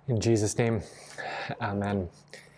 In Jesus' name, amen.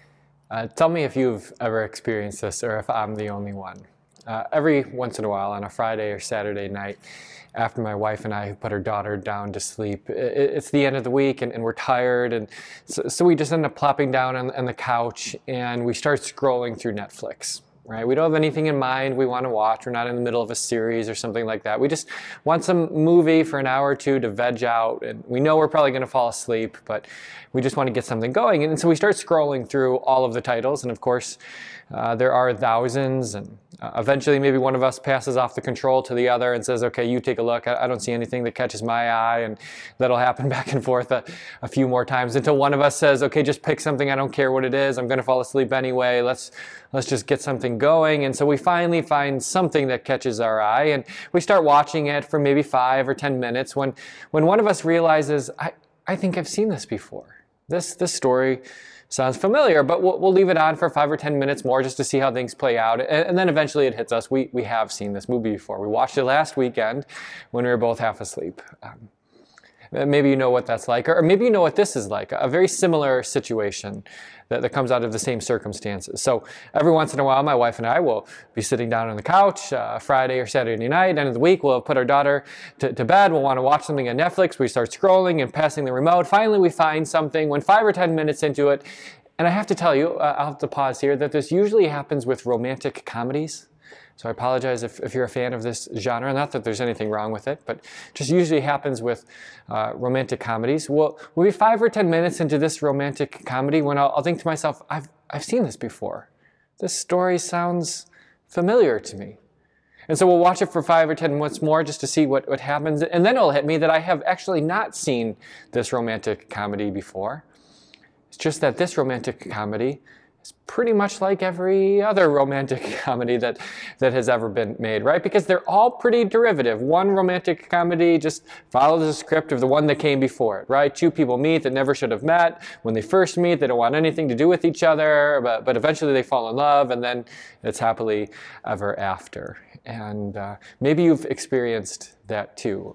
Tell me if you've ever experienced this or if I'm the only one. Every once in a while on a Friday or Saturday night, after my wife and I have put our daughter down to sleep, it's the end of the week and we're tired, and so we just end up plopping down on the couch and we start scrolling through Netflix. Right? We don't have anything in mind we want to watch. We're not in the middle of a series or something like that. We just want some movie for an hour or two to veg out, and we know we're probably going to fall asleep, but we just want to get something going. And so we start scrolling through all of the titles, and of course, there are thousands, and eventually maybe one of us passes off the control to the other and says, okay, you take a look. I don't see anything that catches my eye, and that'll happen back and forth a few more times until one of us says, okay, just pick something. I don't care what it is. I'm going to fall asleep anyway. Let's just get something going. And so we finally find something that catches our eye, and we start watching it for maybe 5 or 10 minutes when one of us realizes, I think I've seen this before. This story sounds familiar, but we'll leave it on for 5 or 10 minutes more just to see how things play out. And then eventually it hits us. We have seen this movie before. We watched it last weekend when we were both half asleep. Maybe you know what that's like, or maybe you know what this is like, a very similar situation that comes out of the same circumstances. So every once in a while, my wife and I will be sitting down on the couch, Friday or Saturday night, end of the week, we'll put our daughter to bed, we'll want to watch something on Netflix, we start scrolling and passing the remote. Finally, we find something when 5 or 10 minutes into it, and I have to tell you, I'll have to pause here, that this usually happens with romantic comedies. So I apologize if you're a fan of this genre. Not that there's anything wrong with it, but just usually happens with romantic comedies. We'll be 5 or 10 minutes into this romantic comedy when I'll think to myself, I've seen this before. This story sounds familiar to me. And so we'll watch it for 5 or 10 minutes more just to see what happens. And then it'll hit me that I have actually not seen this romantic comedy before. It's just that this romantic comedy is pretty much like every other romantic comedy that has ever been made, right? Because they're all pretty derivative. One romantic comedy just follows the script of the one that came before it, right? Two people meet that never should have met. When they first meet, they don't want anything to do with each other, but eventually they fall in love, and then it's happily ever after. And maybe you've experienced that too.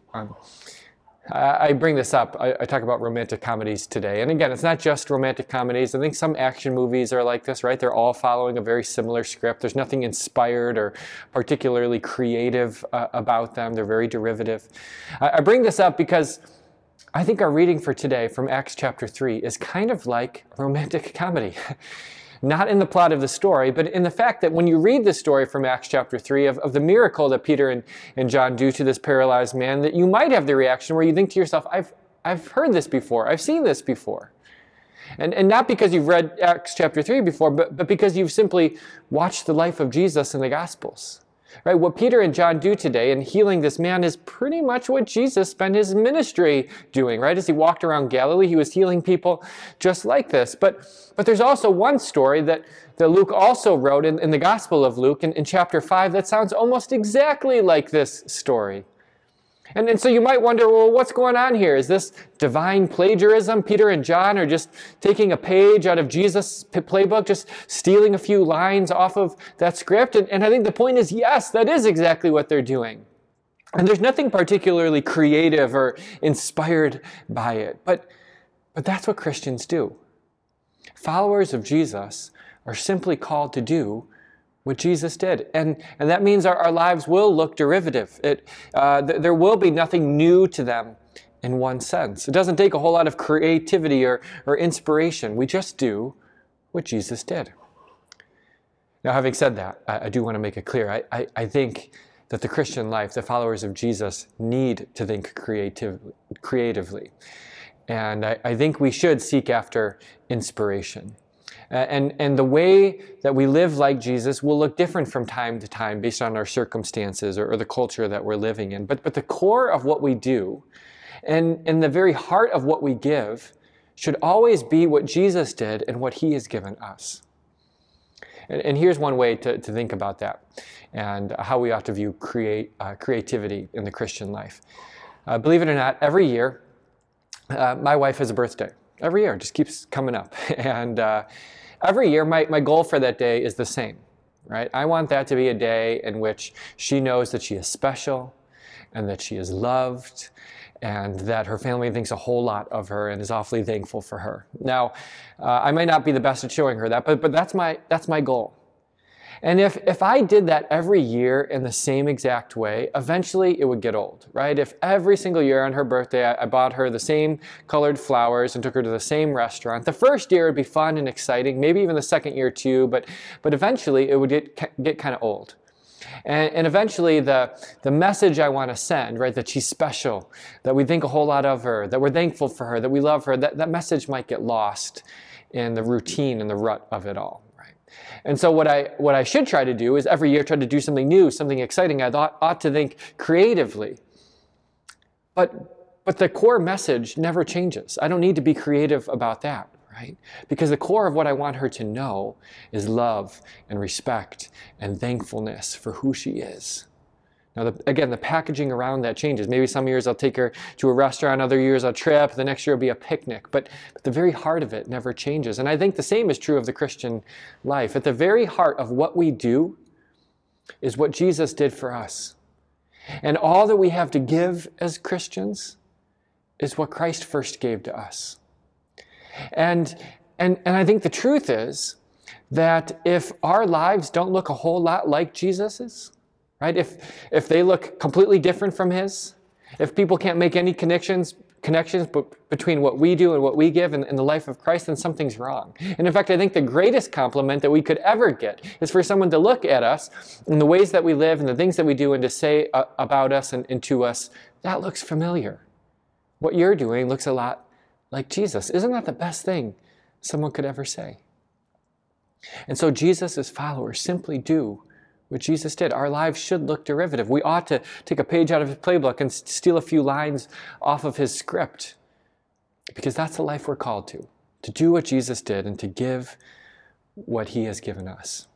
I bring this up. I talk about romantic comedies today. And again, it's not just romantic comedies. I think some action movies are like this, right? They're all following a very similar script. There's nothing inspired or particularly creative about them. They're very derivative. I bring this up because I think our reading for today from Acts chapter 3 is kind of like a romantic comedy. Not in the plot of the story, but in the fact that when you read the story from Acts chapter 3 of the miracle that Peter and John do to this paralyzed man, that you might have the reaction where you think to yourself, I've heard this before, I've seen this before. And not because you've read Acts chapter 3 before, but because you've simply watched the life of Jesus in the Gospels. Right? What Peter and John do today in healing this man is pretty much what Jesus spent his ministry doing, right? As he walked around Galilee, he was healing people just like this. But there's also one story that Luke also wrote in the Gospel of Luke in chapter 5 that sounds almost exactly like this story. And so you might wonder, well, what's going on here? Is this divine plagiarism? Peter and John are just taking a page out of Jesus' playbook, just stealing a few lines off of that script? And I think the point is, yes, that is exactly what they're doing. And there's nothing particularly creative or inspired by it. But that's what Christians do. Followers of Jesus are simply called to do what Jesus did. And that means our lives will look derivative. There will be nothing new to them in one sense. It doesn't take a whole lot of creativity or inspiration. We just do what Jesus did. Now, having said that, I do want to make it clear. I think that the Christian life, the followers of Jesus, need to think creatively. And I think we should seek after inspiration. And the way that we live like Jesus will look different from time to time based on our circumstances or the culture that we're living in. But the core of what we do and the very heart of what we give should always be what Jesus did and what he has given us. And here's one way to think about that and how we ought to view creativity in the Christian life. Believe it or not, every year, my wife has a birthday. Every year, it just keeps coming up. And every year, my goal for that day is the same, right? I want that to be a day in which she knows that she is special and that she is loved and that her family thinks a whole lot of her and is awfully thankful for her. Now, I might not be the best at showing her that, but that's my goal. And if I did that every year in the same exact way, eventually it would get old, right? If every single year on her birthday I bought her the same colored flowers and took her to the same restaurant, the first year would be fun and exciting, maybe even the second year too, but eventually it would get kind of old. And eventually the message I want to send, right, that she's special, that we think a whole lot of her, that we're thankful for her, that we love her, that message might get lost in the routine and the rut of it all. And so what I should try to do is every year try to do something new, something exciting. I ought to think creatively. But the core message never changes. I don't need to be creative about that, right? Because the core of what I want her to know is love and respect and thankfulness for who she is. Now, again, the packaging around that changes. Maybe some years I'll take her to a restaurant, other years a trip, the next year will be a picnic. But the very heart of it never changes. And I think the same is true of the Christian life. At the very heart of what we do is what Jesus did for us. And all that we have to give as Christians is what Christ first gave to us. And I think the truth is that if our lives don't look a whole lot like Jesus's, right? If they look completely different from his, if people can't make any connections between what we do and what we give in the life of Christ, then something's wrong. And in fact, I think the greatest compliment that we could ever get is for someone to look at us and the ways that we live and the things that we do and to say about us and to us, that looks familiar. What you're doing looks a lot like Jesus. Isn't that the best thing someone could ever say? And so Jesus' followers simply do what Jesus did. Our lives should look derivative. We ought to take a page out of his playbook and steal a few lines off of his script, because that's the life we're called to do what Jesus did and to give what he has given us.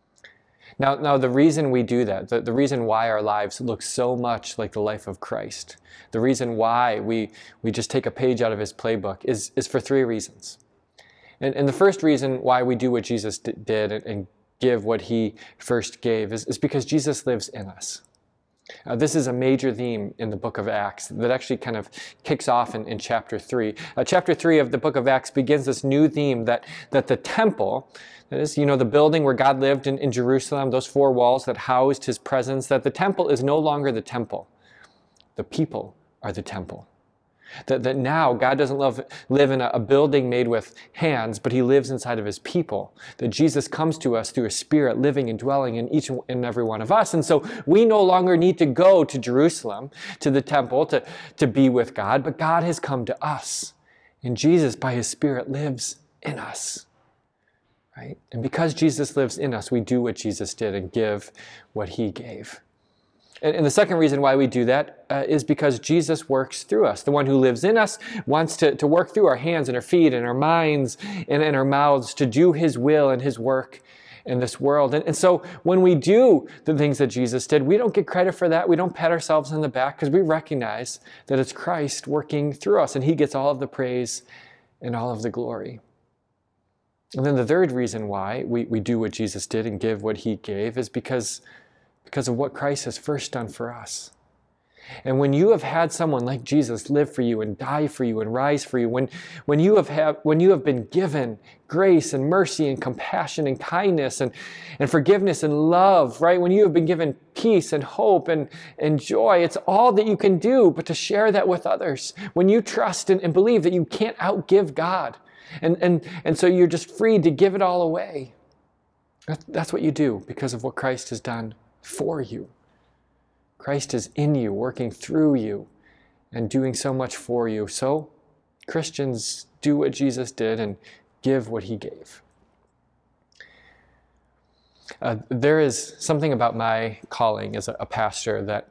Now the reason we do that, the reason why our lives look so much like the life of Christ, the reason why we just take a page out of his playbook is for three reasons. And the first reason why we do what Jesus did and give what he first gave is because Jesus lives in us. This is a major theme in the book of Acts that actually kind of kicks off in chapter 3. Chapter 3 of the book of Acts begins this new theme that the temple, that is, the building where God lived in Jerusalem, those four walls that housed his presence, that the temple is no longer the temple. The people are the temple. That now God doesn't live in a building made with hands, but he lives inside of his people. That Jesus comes to us through a spirit living and dwelling in each and every one of us. And so we no longer need to go to Jerusalem, to the temple, to be with God, but God has come to us. And Jesus, by his spirit, lives in us. Right? And because Jesus lives in us, we do what Jesus did and give what he gave. And the second reason why we do that is because Jesus works through us. The one who lives in us wants to work through our hands and our feet and our minds and our mouths to do his will and his work in this world. And so when we do the things that Jesus did, we don't get credit for that. We don't pat ourselves on the back because we recognize that it's Christ working through us and he gets all of the praise and all of the glory. And then the third reason why we do what Jesus did and give what he gave is because of what Christ has first done for us. And when you have had someone like Jesus live for you and die for you and rise for you, when you have been given grace and mercy and compassion and kindness and forgiveness and love, right? When you have been given peace and hope and joy, it's all that you can do but to share that with others. When you trust and believe that you can't outgive God, and so you're just free to give it all away. That's what you do because of what Christ has done for you. Christ is in you, working through you, and doing so much for you. So, Christians do what Jesus did and give what he gave. There is something about my calling as a pastor that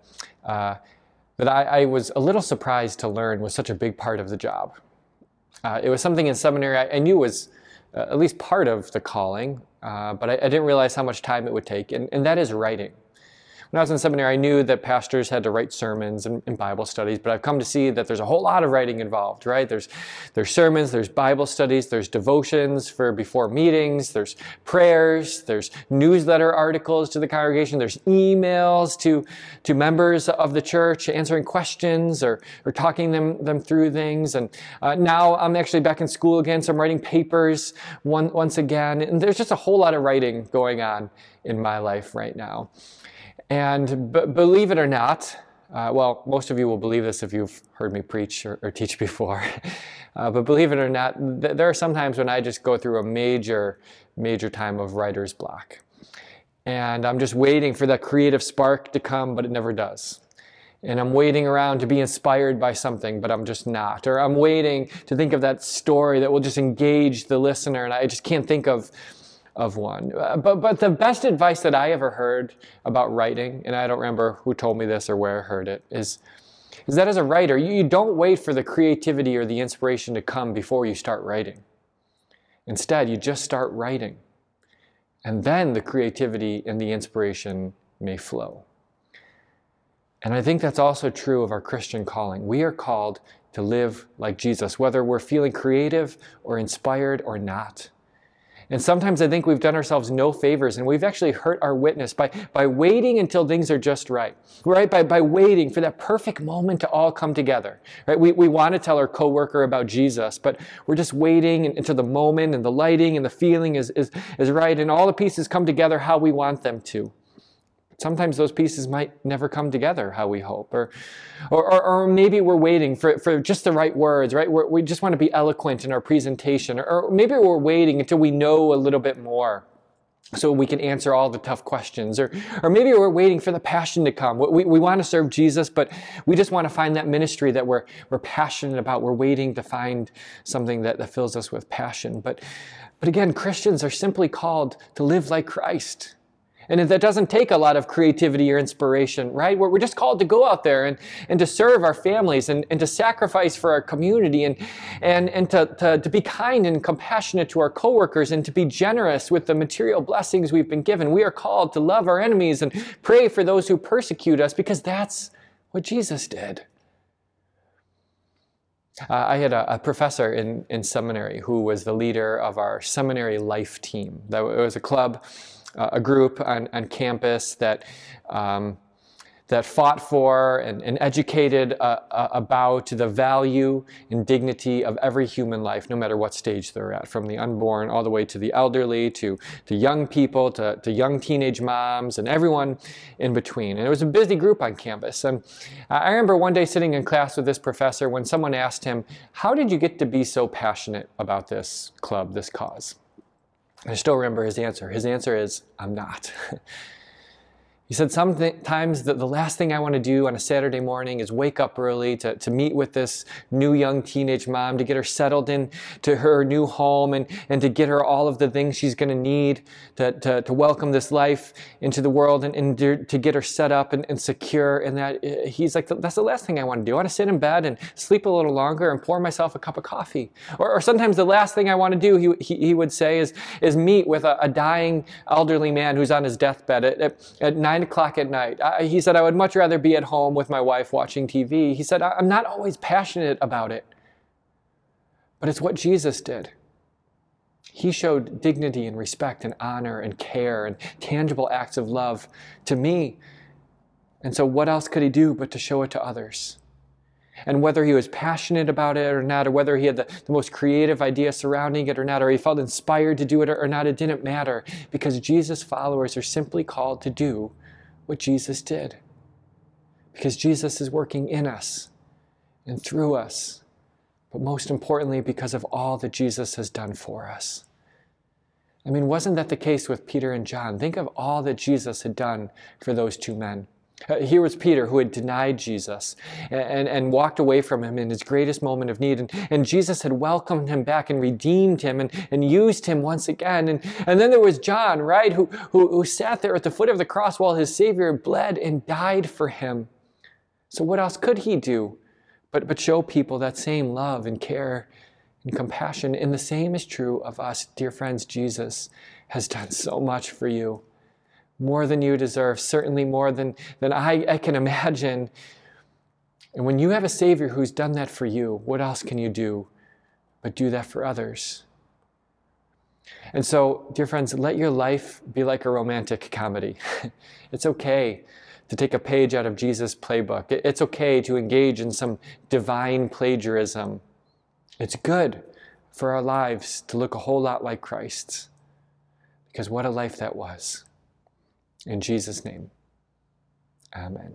I was a little surprised to learn was such a big part of the job. It was something in seminary I knew was at least part of the calling, but I didn't realize how much time it would take, and that is writing. When I was in seminary, I knew that pastors had to write sermons and Bible studies, but I've come to see that there's a whole lot of writing involved, right? There's sermons, there's Bible studies, there's devotions for before meetings, there's prayers, there's newsletter articles to the congregation, there's emails to members of the church, answering questions or talking them through things. And now I'm actually back in school again, so I'm writing papers once again. And there's just a whole lot of writing going on in my life right now. And believe it or not, well, most of you will believe this if you've heard me preach or teach before, but believe it or not, there are some times when I just go through a major time of writer's block. And I'm just waiting for that creative spark to come, but it never does. And I'm waiting around to be inspired by something, but I'm just not. Or I'm waiting to think of that story that will just engage the listener, and I just can't think of one. But the best advice that I ever heard about writing, and I don't remember who told me this or where I heard it, is that as a writer, you don't wait for the creativity or the inspiration to come before you start writing. Instead, you just start writing. And then the creativity and the inspiration may flow. And I think that's also true of our Christian calling. We are called to live like Jesus, whether we're feeling creative or inspired or not. And sometimes I think we've done ourselves no favors, and we've actually hurt our witness by waiting until things are just right? By waiting for that perfect moment to all come together, right? We want to tell our coworker about Jesus, but we're just waiting until the moment and the lighting and the feeling is right, and all the pieces come together how we want them to. Sometimes those pieces might never come together how we hope, or maybe we're waiting for just the right words, right? We just want to be eloquent in our presentation, or maybe we're waiting until we know a little bit more so we can answer all the tough questions, or maybe we're waiting for the passion to come. We want to serve Jesus, but we just want to find that ministry that we're passionate about. We're waiting to find something that fills us with passion. But again, Christians are simply called to live like Christ. And that doesn't take a lot of creativity or inspiration, right? We're just called to go out there and to serve our families and to sacrifice for our community and to be kind and compassionate to our coworkers and to be generous with the material blessings we've been given. We are called to love our enemies and pray for those who persecute us, because that's what Jesus did. I had a professor in seminary who was the leader of our seminary life team. It was a club, a group on campus that fought for and educated about the value and dignity of every human life, no matter what stage they're at, from the unborn all the way to the elderly, to young people, to young teenage moms, and everyone in between. And it was a busy group on campus. And I remember one day sitting in class with this professor when someone asked him, "How did you get to be so passionate about this club, this cause?" I still remember his answer. His answer is, "I'm not." He said, sometimes the last thing I want to do on a Saturday morning is wake up early to meet with this new young teenage mom, to get her settled into her new home and to get her all of the things she's going to need to welcome this life into the world and to get her set up and secure. And that he's like, that's the last thing I want to do. I want to sit in bed and sleep a little longer and pour myself a cup of coffee. Or sometimes the last thing I want to do, he would say, is meet with a dying elderly man who's on his deathbed at 9 o'clock at night. He said, I would much rather be at home with my wife watching TV. He said, I'm not always passionate about it, but it's what Jesus did. He showed dignity and respect and honor and care and tangible acts of love to me. And so what else could he do but to show it to others? And whether he was passionate about it or not, or whether he had the most creative idea surrounding it or not, or he felt inspired to do it or not, it didn't matter, because Jesus' followers are simply called to do what Jesus did. Because Jesus is working in us and through us, but most importantly, because of all that Jesus has done for us. I mean, wasn't that the case with Peter and John? Think of all that Jesus had done for those two men. Here was Peter, who had denied Jesus and walked away from him in his greatest moment of need. And Jesus had welcomed him back and redeemed him and used him once again. And then there was John, right, who sat there at the foot of the cross while his Savior bled and died for him. So what else could he do but show people that same love and care and compassion? And the same is true of us, dear friends. Jesus has done so much for you. more than you deserve, certainly more than I can imagine. And when you have a Savior who's done that for you, what else can you do but do that for others? And so, dear friends, let your life be like a romantic comedy. It's okay to take a page out of Jesus' playbook. It's okay to engage in some divine plagiarism. It's good for our lives to look a whole lot like Christ's. Because what a life that was. In Jesus' name, amen.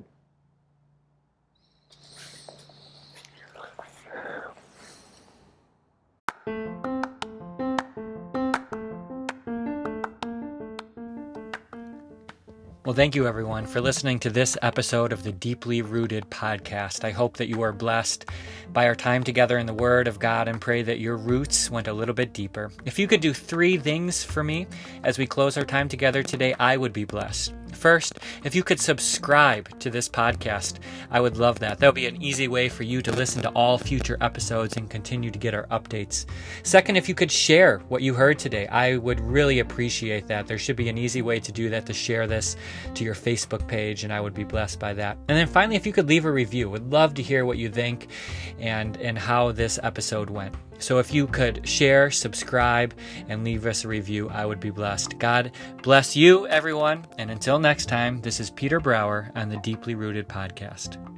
Well, thank you, everyone, for listening to this episode of the Deeply Rooted podcast. I hope that you are blessed by our time together in the Word of God and pray that your roots went a little bit deeper. If you could do 3 things for me as we close our time together today, I would be blessed. First, if you could subscribe to this podcast, I would love that. That would be an easy way for you to listen to all future episodes and continue to get our updates. Second, if you could share what you heard today, I would really appreciate that. There should be an easy way to do that, to share this to your Facebook page, and I would be blessed by that. And then finally, if you could leave a review, would love to hear what you think and how this episode went. So if you could share, subscribe, and leave us a review, I would be blessed. God bless you, everyone. And until next time, this is Peter Brower on the Deeply Rooted podcast.